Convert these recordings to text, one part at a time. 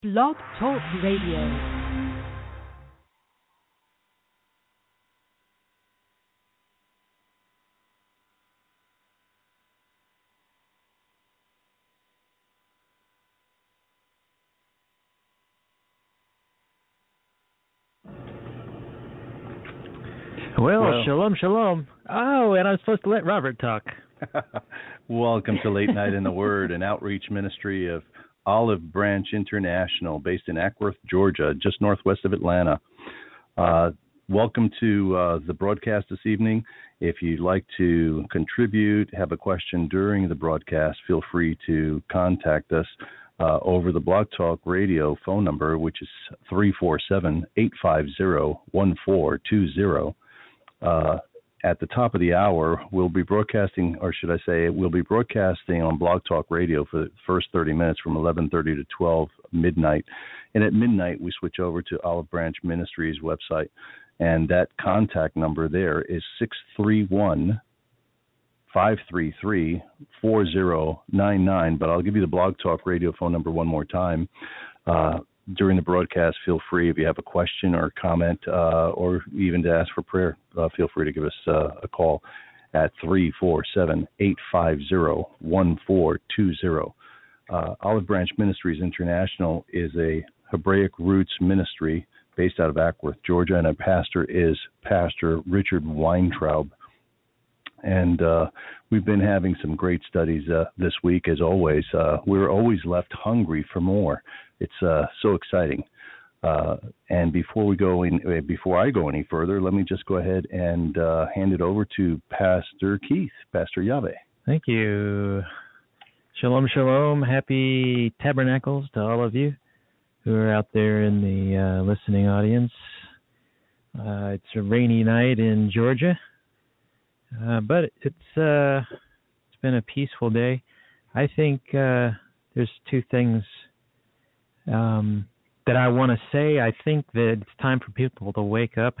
Blog Talk Radio. Well, shalom, shalom. Oh, and I'm supposed to let Robert talk. Welcome to Late Night in the Word, an outreach ministry of Olive Branch International, based in Ackworth, Georgia, just northwest of Atlanta. Welcome to the broadcast this evening. If you'd like to contribute, have a question during the broadcast, feel free to contact us over the Blog Talk Radio phone number, which is 347-850-1420. At the top of the hour, we'll be broadcasting, or should I say, we'll be broadcasting on Blog Talk Radio for the first 30 minutes from 11:30 to 12 midnight. And at midnight, we switch over to Olive Branch Ministries website. And that contact number there is 631-533-4099. But I'll give you the Blog Talk Radio phone number one more time. During the broadcast, feel free, if you have a question or comment, or even to ask for prayer, feel free to give us a call at 347-850-1420. Olive Branch Ministries International is a Hebraic roots ministry based out of Ackworth, Georgia, and our pastor is Pastor Richard Weintraub. And we've been having some great studies this week, as always. We're always left hungry for more. It's so exciting. And before I go any further, let me just go ahead and hand it over to Pastor Keith, Pastor Yahweh. Thank you. Shalom, shalom. Happy Tabernacles to all of you who are out there in the listening audience. It's a rainy night in Georgia. But it's been a peaceful day. I think there's two things that I want to say. I think that it's time for people to wake up.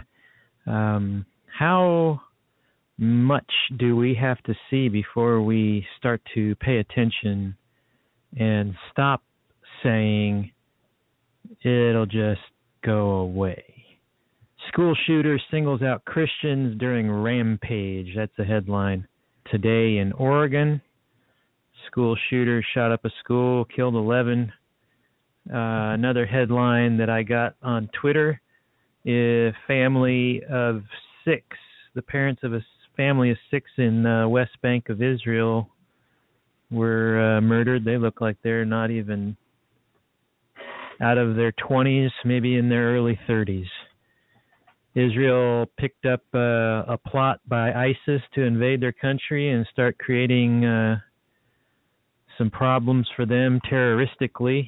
How much do we have to see before we start to pay attention and stop saying it'll just go away? School shooter singles out Christians during rampage. That's the headline today in Oregon. School shooter shot up a school, killed 11. Another headline that I got on Twitter: a family of 6. The parents of a family of 6 in West Bank of Israel were murdered. They look like they're not even out of their 20s, maybe in their early 30s. Israel picked up a plot by ISIS to invade their country and start creating some problems for them terroristically.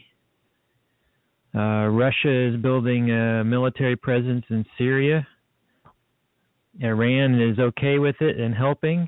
Russia is building a military presence in Syria. Iran is okay with it and helping.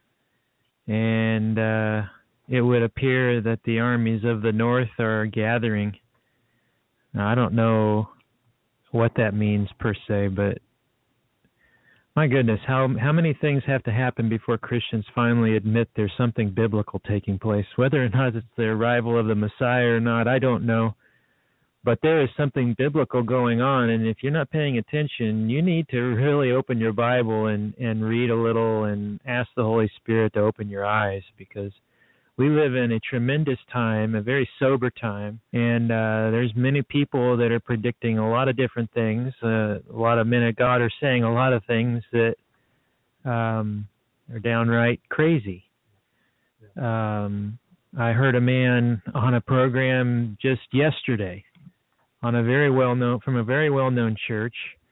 And it would appear that the armies of the north are gathering. Now, I don't know what that means per se, but my goodness, how many things have to happen before Christians finally admit there's something biblical taking place? Whether or not it's the arrival of the Messiah or not, I don't know. But there is something biblical going on, and if you're not paying attention, you need to really open your Bible and read a little and ask the Holy Spirit to open your eyes, because we live in a tremendous time, a very sober time, and there's many people that are predicting a lot of different things. A lot of men of God are saying a lot of things that are downright crazy. I heard a man on a program just yesterday from a very well-known church.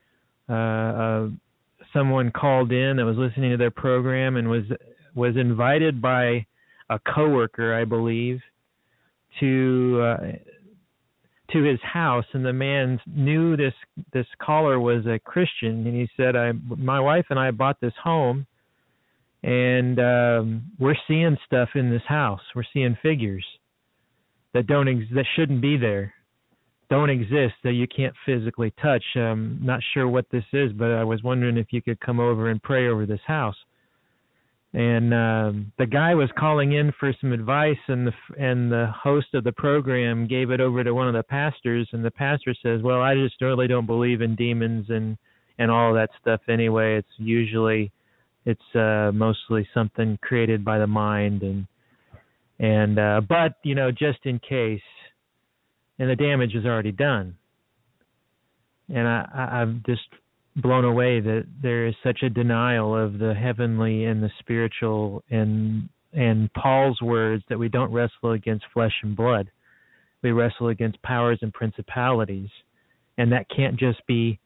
Someone called in that was listening to their program and was invited by a coworker, I believe, to his house, and the man knew this caller was a Christian, and he said, my wife and I bought this home, and we're seeing stuff in this house. We're seeing figures that that shouldn't be there, don't exist, that you can't physically touch. Not sure what this is, but I was wondering if you could come over and pray over this house. And the guy was calling in for some advice, and the host of the program gave it over to one of the pastors, and the pastor says, well, I just really don't believe in demons and all of that stuff anyway. It's mostly something created by the mind, but just in case, and the damage is already done. And I'm just blown away that there is such a denial of the heavenly and the spiritual, and Paul's words that we don't wrestle against flesh and blood. We wrestle against powers and principalities, and that can't just be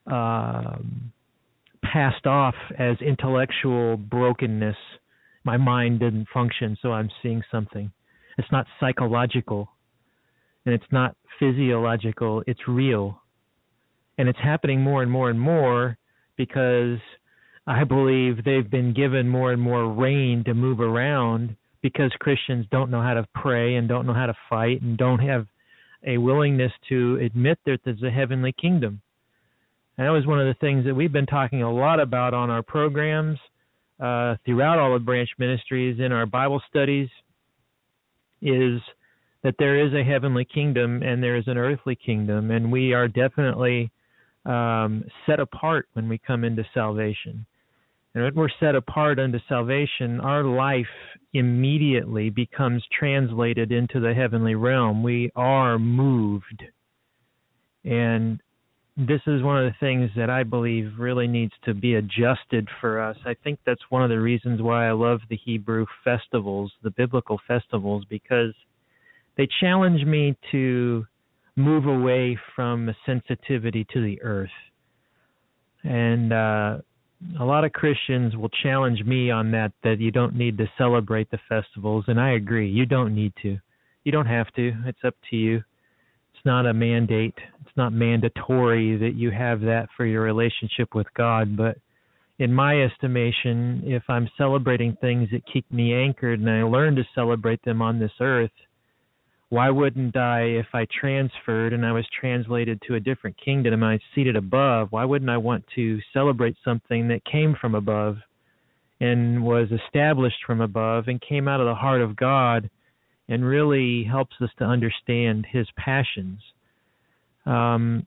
passed off as intellectual brokenness. My mind didn't function, so I'm seeing something. It's not psychological, and it's not physiological. It's real. And it's happening more and more and more because I believe they've been given more and more reign to move around, because Christians don't know how to pray and don't know how to fight and don't have a willingness to admit that there's a heavenly kingdom. And that was one of the things that we've been talking a lot about on our programs throughout Olive Branch Ministries in our Bible studies, is that there is a heavenly kingdom and there is an earthly kingdom, and we are definitely set apart when we come into salvation. And when we're set apart unto salvation, our life immediately becomes translated into the heavenly realm. We are moved. And this is one of the things that I believe really needs to be adjusted for us. I think that's one of the reasons why I love the Hebrew festivals, the biblical festivals, because they challenge me to move away from a sensitivity to the earth. And a lot of Christians will challenge me on that you don't need to celebrate the festivals, and I agree. You don't need to. You don't have to. It's up to you. It's not a mandate. It's not mandatory that you have that for your relationship with God, but in my estimation, if I'm celebrating things that keep me anchored and I learn to celebrate them on this earth, why wouldn't I, if I transferred and I was translated to a different kingdom and I'm seated above, why wouldn't I want to celebrate something that came from above and was established from above and came out of the heart of God and really helps us to understand His passions? I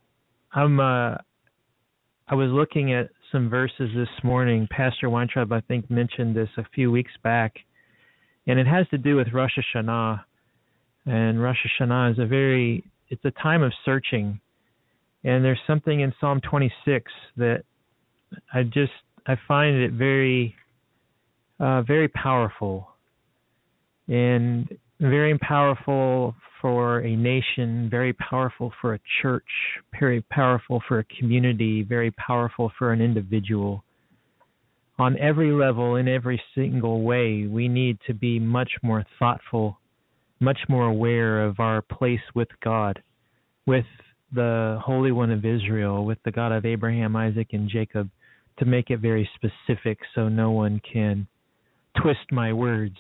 was looking at some verses this morning. Pastor Weintraub, I think, mentioned this a few weeks back, and it has to do with Rosh Hashanah. And Rosh Hashanah is it's a time of searching. And there's something in Psalm 26 that I find it very, very powerful. And very powerful for a nation, very powerful for a church, very powerful for a community, very powerful for an individual. On every level, in every single way, we need to be much more thoughtful, much more aware of our place with God, with the Holy One of Israel, with the God of Abraham, Isaac, and Jacob, to make it very specific so no one can twist my words.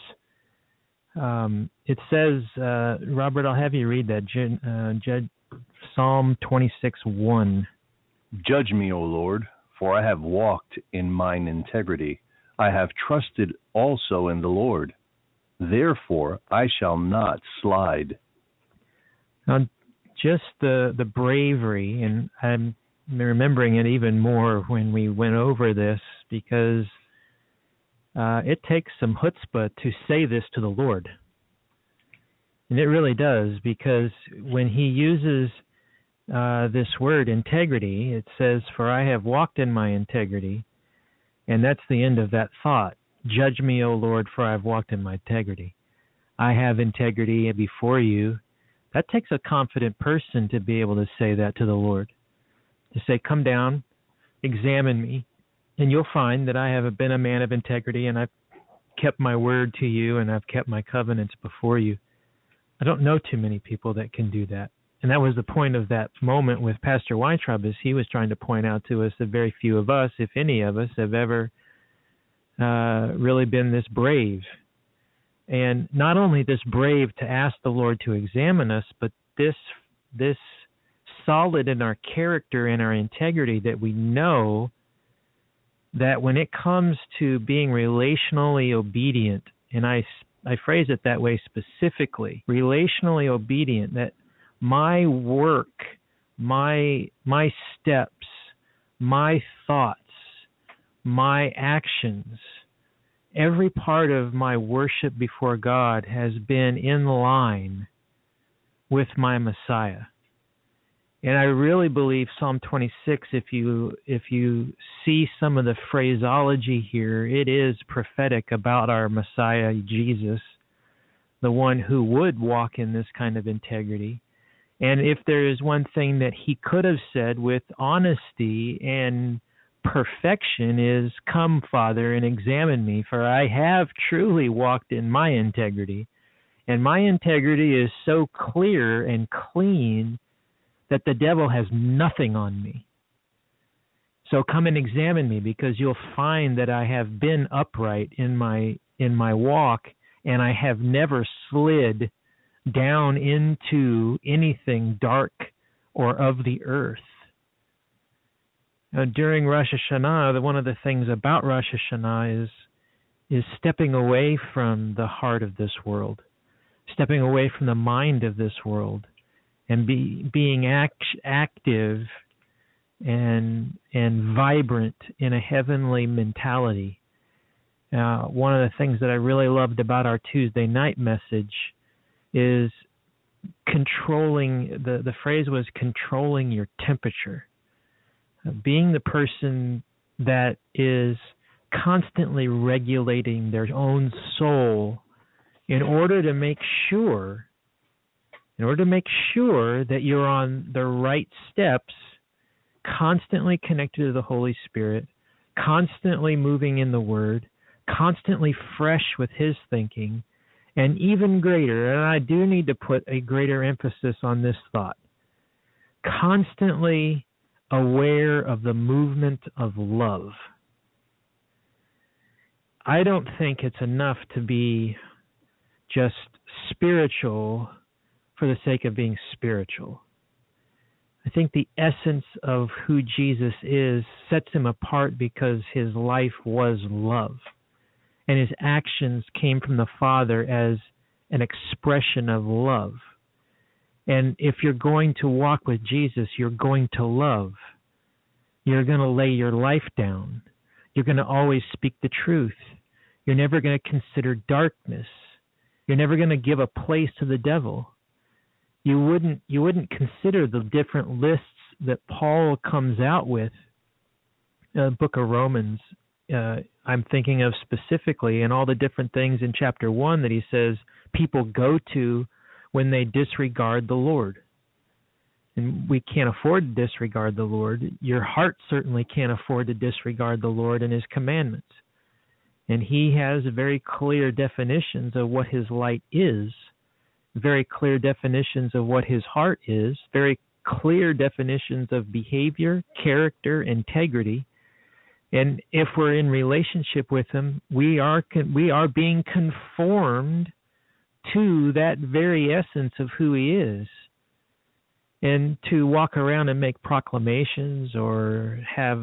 It says, Robert, I'll have you read that, Psalm 26:1. Judge me, O Lord, for I have walked in mine integrity. I have trusted also in the Lord. Therefore, I shall not slide. Now, just the bravery, and I'm remembering it even more when we went over this, because it takes some chutzpah to say this to the Lord. And it really does, because when He uses this word integrity, it says, for I have walked in my integrity, and that's the end of that thought. Judge me, O Lord, for I have walked in my integrity. I have integrity before you. That takes a confident person to be able to say that to the Lord. To say, come down, examine me, and you'll find that I have been a man of integrity, and I've kept my word to you, and I've kept my covenants before you. I don't know too many people that can do that. And that was the point of that moment with Pastor Weintraub, is he was trying to point out to us that very few of us, if any of us, have ever really been this brave. And not only this brave to ask the Lord to examine us, but this solid in our character and our integrity that we know that when it comes to being relationally obedient, and I phrase it that way specifically, relationally obedient, that my work, my steps, my thoughts, my actions, every part of my worship before God has been in line with my Messiah. And I really believe Psalm 26, if you see some of the phraseology here, it is prophetic about our Messiah, Jesus, the one who would walk in this kind of integrity. And if there is one thing that he could have said with honesty and perfection is, "Come, Father, and examine me, for I have truly walked in my integrity. And my integrity is so clear and clean that the devil has nothing on me. So come and examine me, because you'll find that I have been upright in my walk, and I have never slid down into anything dark or of the earth." During Rosh Hashanah, one of the things about Rosh Hashanah is stepping away from the heart of this world, stepping away from the mind of this world, and being active and vibrant in a heavenly mentality. One of the things that I really loved about our Tuesday night message is controlling, the phrase was controlling your temperature. Being the person that is constantly regulating their own soul in order to make sure that you're on the right steps, constantly connected to the Holy Spirit, constantly moving in the Word, constantly fresh with His thinking, and even greater, and I do need to put a greater emphasis on this thought, constantly aware of the movement of love. I don't think it's enough to be just spiritual for the sake of being spiritual. I think the essence of who Jesus is sets him apart because his life was love, and his actions came from the Father as an expression of love. And if you're going to walk with Jesus, you're going to love. You're going to lay your life down. You're going to always speak the truth. You're never going to consider darkness. You're never going to give a place to the devil. You wouldn't consider the different lists that Paul comes out with in the book of Romans. I'm thinking of specifically, and all the different things in chapter 1 that he says people go to when they disregard the Lord. And we can't afford to disregard the Lord. Your heart certainly can't afford to disregard the Lord and his commandments. And he has very clear definitions of what his light is, very clear definitions of what his heart is, very clear definitions of behavior, character, integrity. And if we're in relationship with him, we are being conformed to that very essence of who he is. And to walk around and make proclamations or have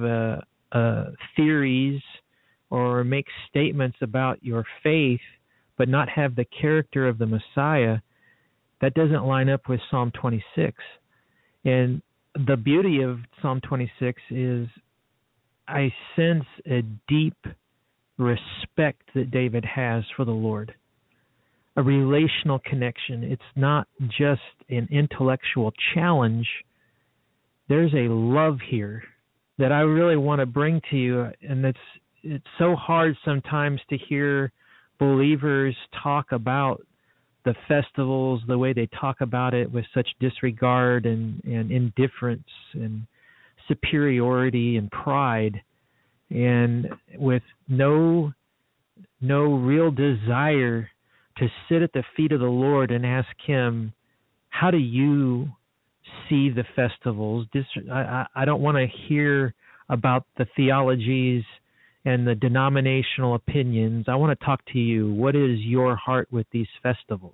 theories or make statements about your faith but not have the character of the Messiah, that doesn't line up with Psalm 26. And the beauty of Psalm 26 is I sense a deep respect that David has for the Lord, a relational connection. It's not just an intellectual challenge. There's a love here that I really want to bring to you, and it's so hard sometimes to hear believers talk about the festivals the way they talk about it, with such disregard and indifference and superiority and pride, and with no real desire to sit at the feet of the Lord and ask him, how do you see the festivals? I don't want to hear about the theologies and the denominational opinions. I want to talk to you. What is your heart with these festivals?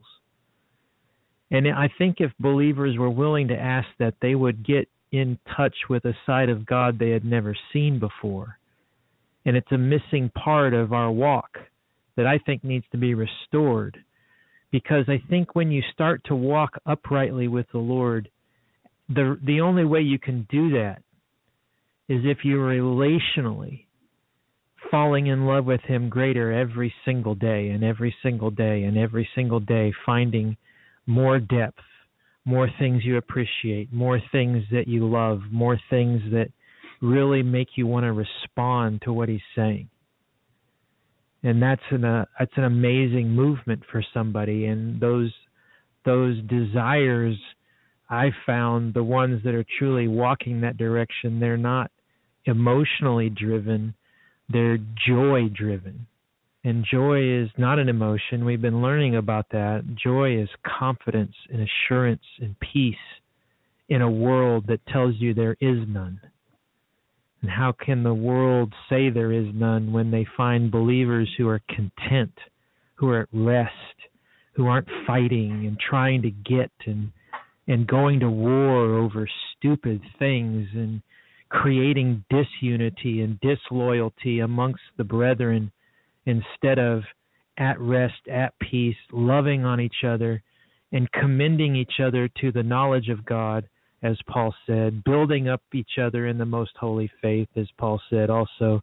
And I think if believers were willing to ask that, they would get in touch with a side of God they had never seen before. And it's a missing part of our walk that I think needs to be restored. Because I think when you start to walk uprightly with the Lord, the only way you can do that is if you're relationally falling in love with Him greater every single day and every single day and every single day, finding more depth, more things you appreciate, more things that you love, more things that really make you want to respond to what He's saying. And that's an amazing movement for somebody. And those desires, I found, the ones that are truly walking that direction, they're not emotionally driven, they're joy driven. And joy is not an emotion. We've been learning about that. Joy is confidence and assurance and peace in a world that tells you there is none. And how can the world say there is none when they find believers who are content, who are at rest, who aren't fighting and trying to get and going to war over stupid things and creating disunity and disloyalty amongst the brethren, instead of at rest, at peace, loving on each other and commending each other to the knowledge of God, as Paul said, building up each other in the most holy faith, as Paul said also,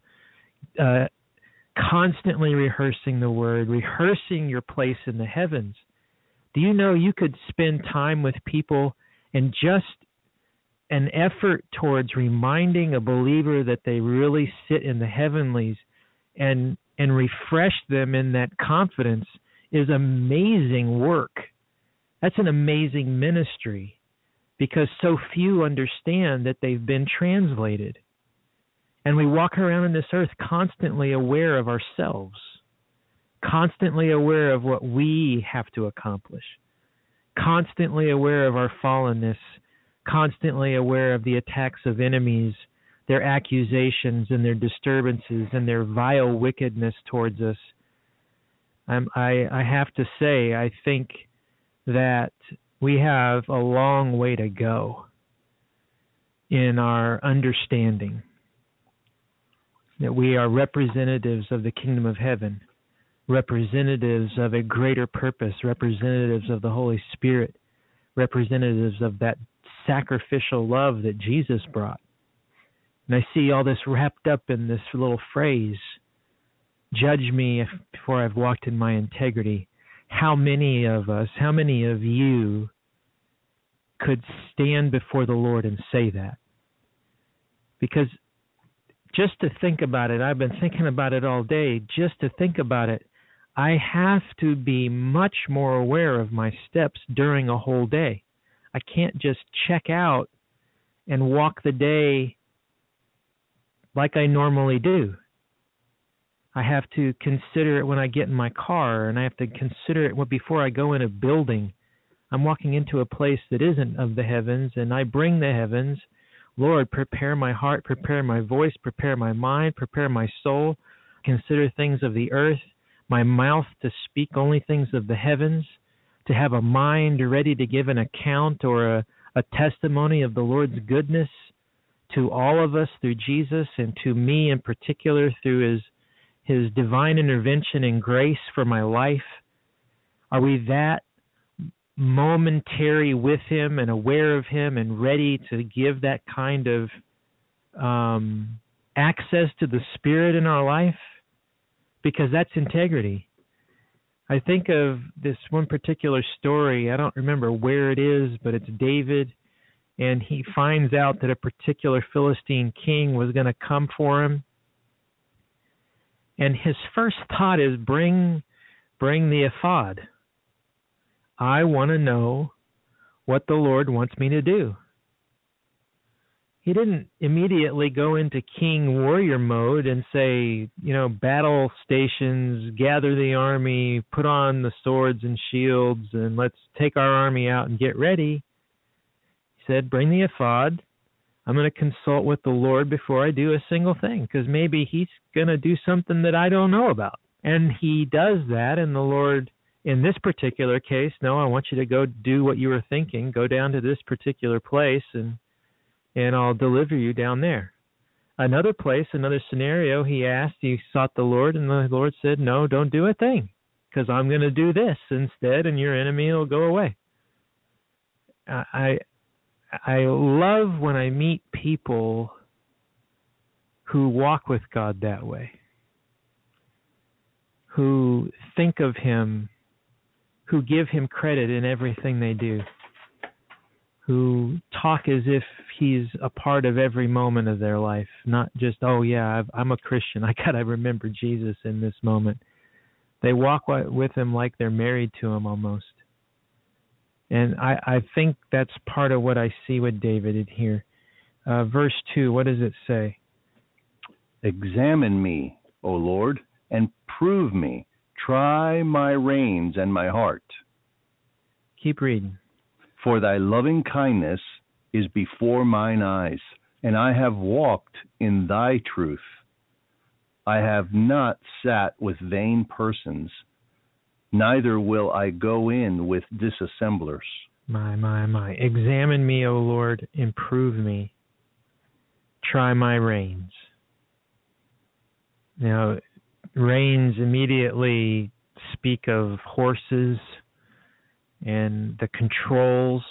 constantly rehearsing the word, rehearsing your place in the heavens. Do you know you could spend time with people and just an effort towards reminding a believer that they really sit in the heavenlies and refresh them in that confidence is amazing work. That's an amazing ministry, because so few understand that they've been translated. And we walk around in this earth constantly aware of ourselves, constantly aware of what we have to accomplish, constantly aware of our fallenness, constantly aware of the attacks of enemies, their accusations and their disturbances and their vile wickedness towards us. I have to say, I think that we have a long way to go in our understanding that we are representatives of the kingdom of heaven, representatives of a greater purpose, representatives of the Holy Spirit, representatives of that sacrificial love that Jesus brought. And I see all this wrapped up in this little phrase, judge me before I've walked in my integrity. How many of us, how many of you could stand before the Lord and say that? Because just to think about it, I've been thinking about it all day, just to think about it, I have to be much more aware of my steps during a whole day. I can't just check out and walk the day like I normally do. I have to consider it when I get in my car, and I have to consider it before I go in a building. I'm walking into a place that isn't of the heavens, and I bring the heavens. Lord, prepare my heart, prepare my voice, prepare my mind, prepare my soul. Consider things of the earth, my mouth to speak only things of the heavens, to have a mind ready to give an account or a testimony of the Lord's goodness to all of us through Jesus, and to me in particular through his divine intervention and grace for my life. Are we that momentary with Him and aware of Him and ready to give that kind of access to the Spirit in our life? Because that's integrity. I think of this one particular story. I don't remember where it is, but it's David, and he finds out that a particular Philistine king was going to come for him. And his first thought is, bring the ephod. I want to know what the Lord wants me to do. He didn't immediately go into king warrior mode and say, battle stations, gather the army, put on the swords and shields, and let's take our army out and get ready. He said, bring the ephod. I'm going to consult with the Lord before I do a single thing, because maybe He's going to do something that I don't know about. And He does that, and the Lord, in this particular case, no, I want you to go do what you were thinking. Go down to this particular place, and I'll deliver you down there. Another place, another scenario, he sought the Lord, and the Lord said, no, don't do a thing, because I'm going to do this instead, and your enemy will go away. I love when I meet people who walk with God that way, who think of Him, who give Him credit in everything they do, who talk as if He's a part of every moment of their life, not just, oh yeah, I'm a Christian, I gotta remember Jesus in this moment. They walk with Him like they're married to Him almost. And I think that's part of what I see with David in here. Verse 2, what does it say? Examine me, O Lord, and prove me. Try my reins and my heart. Keep reading. For thy loving kindness is before mine eyes, and I have walked in thy truth. I have not sat with vain persons, neither will I go in with dissemblers. My. Examine me, O Lord, and prove me. Try my reins. Now, reins immediately speak of horses and the controls.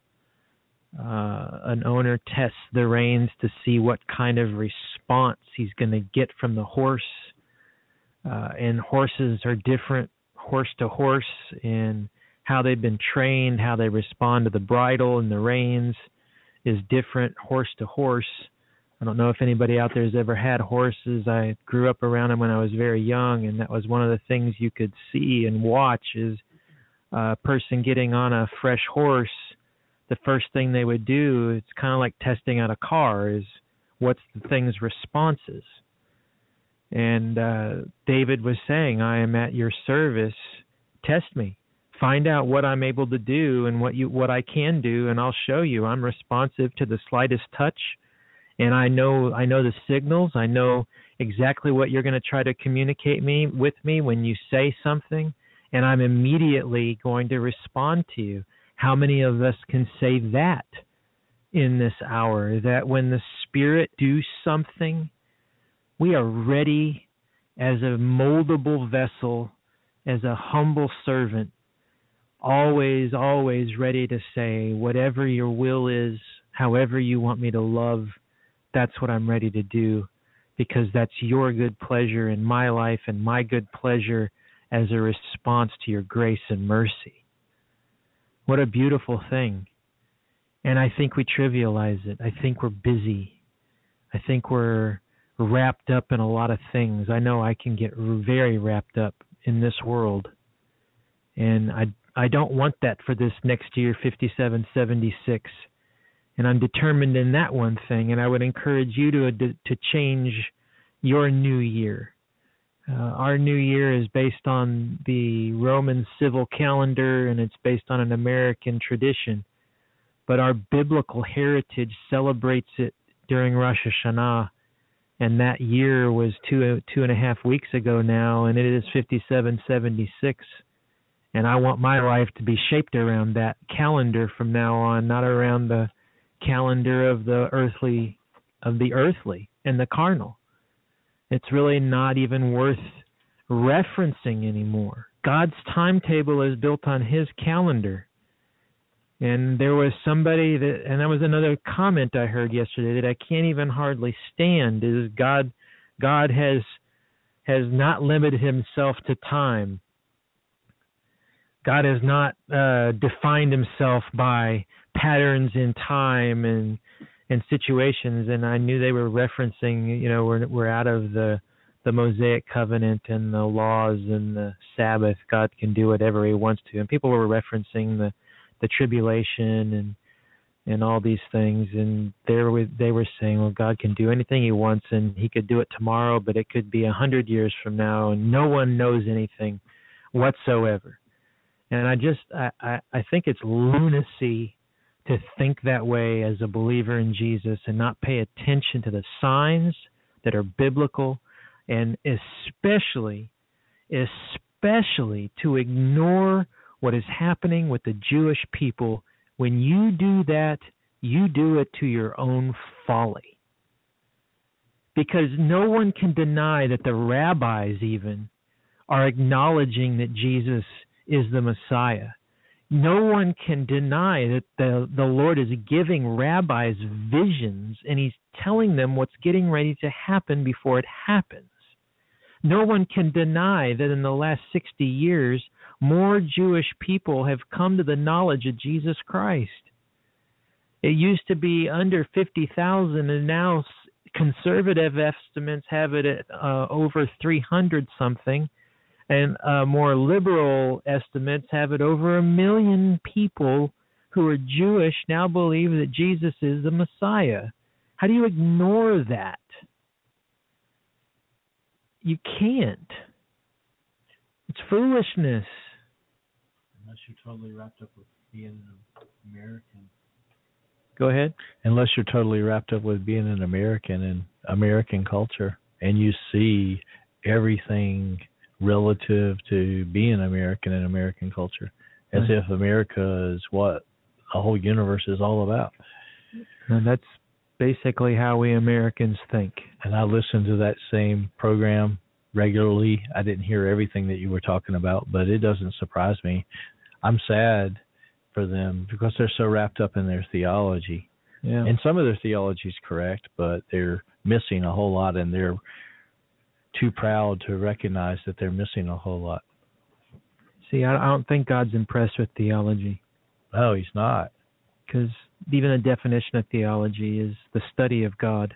An owner tests the reins to see what kind of response he's going to get from the horse. And horses are different horse to horse in how they've been trained, how they respond to the bridle and the reins is different horse to horse. I don't know if anybody out there has ever had horses. I grew up around them when I was very young, and that was one of the things you could see and watch is a person getting on a fresh horse. The first thing they would do, it's kind of like testing out a car, is what's the thing's responses. And David was saying, I am at your service. Test me. Find out what I'm able to do and what I can do, and I'll show you. I'm responsive to the slightest touch, and I know the signals. I know exactly what you're going to try to communicate with me when you say something, and I'm immediately going to respond to you. How many of us can say that in this hour, that when the Spirit do something, we are ready as a moldable vessel, as a humble servant, always, always ready to say, whatever your will is, however you want me to love, that's what I'm ready to do, because that's your good pleasure in my life and my good pleasure as a response to your grace and mercy. What a beautiful thing. And I think we trivialize it. I think we're busy. I think we're wrapped up in a lot of things. I know I can get very wrapped up in this world. And I don't want that for this next year, 5776. And I'm determined in that one thing. And I would encourage you to change your new year. Our new year is based on the Roman civil calendar, and it's based on an American tradition. But our biblical heritage celebrates it during Rosh Hashanah, and that year was 2.5 weeks ago now, and it is 5776. And I want my life to be shaped around that calendar from now on, not around the calendar of the earthly and the carnal. It's really not even worth referencing anymore. God's timetable is built on His calendar. And there was somebody and that was another comment I heard yesterday that I can't even hardly stand, is God has not limited Himself to time. God has not defined Himself by patterns in time and situations, and I knew they were referencing, we're out of the Mosaic covenant and the laws and the Sabbath. God can do whatever He wants to, and people were referencing the tribulation and all these things, and they were saying, well, God can do anything He wants, and He could do it tomorrow, but it could be 100 years from now, and no one knows anything whatsoever. And I think it's lunacy to think that way as a believer in Jesus and not pay attention to the signs that are biblical, and especially to ignore what is happening with the Jewish people. When you do that, you do it to your own folly. because no one can deny that the rabbis even are acknowledging that Jesus is the Messiah. No one can deny that the Lord is giving rabbis visions, and he's telling them what's getting ready to happen before it happens. No one can deny that in the last 60 years, more Jewish people have come to the knowledge of Jesus Christ. It used to be under 50,000, and now conservative estimates have it at over 300 something. And more liberal estimates have it over 1 million people who are Jewish now believe that Jesus is the Messiah. How do you ignore that? You can't. It's foolishness. Unless you're totally wrapped up with being an American. Go ahead. Unless you're totally wrapped up with being an American and American culture, and you see everything relative to being American and American culture, as if America is what the whole universe is all about. And that's basically how we Americans think. And I listen to that same program regularly. I didn't hear everything that you were talking about, but it doesn't surprise me. I'm sad for them because they're so wrapped up in their theology. Yeah. And some of their theology is correct, but they're missing a whole lot, and they're too proud to recognize that they're missing a whole lot. See, I don't think God's impressed with theology. No, he's not. Because even the definition of theology is the study of God.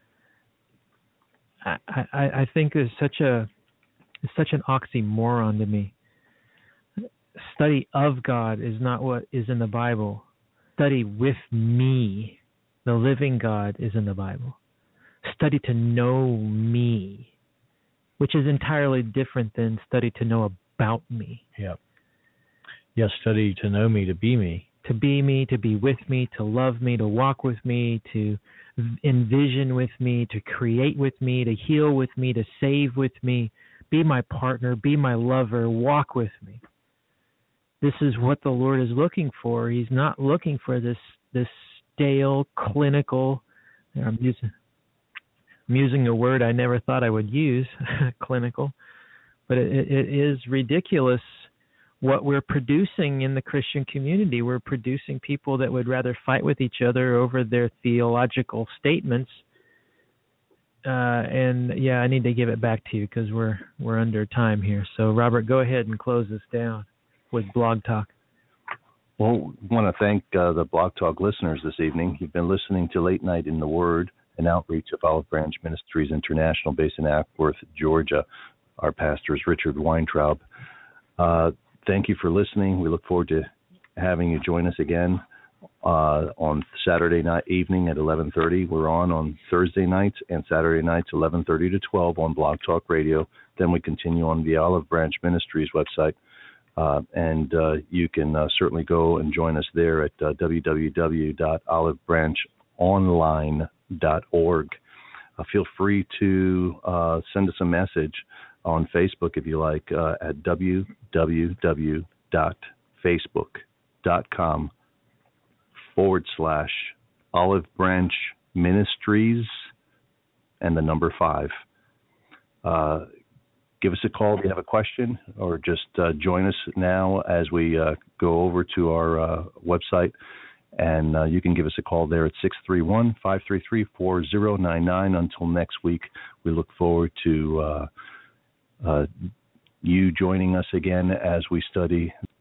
I think it's such an oxymoron to me. Study of God is not what is in the Bible. Study with me, the living God, is in the Bible. Study to know me, which is entirely different than study to know about me. Yeah. Yes, study to know me, to be me. To be me, to be with me, to love me, to walk with me, to envision with me, to create with me, to heal with me, to save with me, be my partner, be my lover, walk with me. This is what the Lord is looking for. He's not looking for this stale, clinical, I'm using a word I never thought I would use, clinical, but it is ridiculous what we're producing in the Christian community. We're producing people that would rather fight with each other over their theological statements. And yeah, I need to give it back to you because we're under time here. So Robert, go ahead and close this down with Blog Talk. Well, I want to thank the Blog Talk listeners this evening. You've been listening to Late Night in the Word, an outreach of Olive Branch Ministries International based in Acworth, Georgia. Our pastor is Richard Weintraub. Thank you for listening. We look forward to having you join us again on Saturday night evening at 11:30. We're on Thursday nights and Saturday nights 11:30 to 12 on Blog Talk Radio. Then we continue on the Olive Branch Ministries website. And you can certainly go and join us there at www.olivebranchonline.org. Feel free to send us a message on Facebook if you like at www.facebook.com/Olive Branch Ministries and the number 5. Give us a call if you have a question, or just join us now as we go over to our website. And you can give us a call there at 631-533-4099. Until next week, we look forward to you joining us again as we study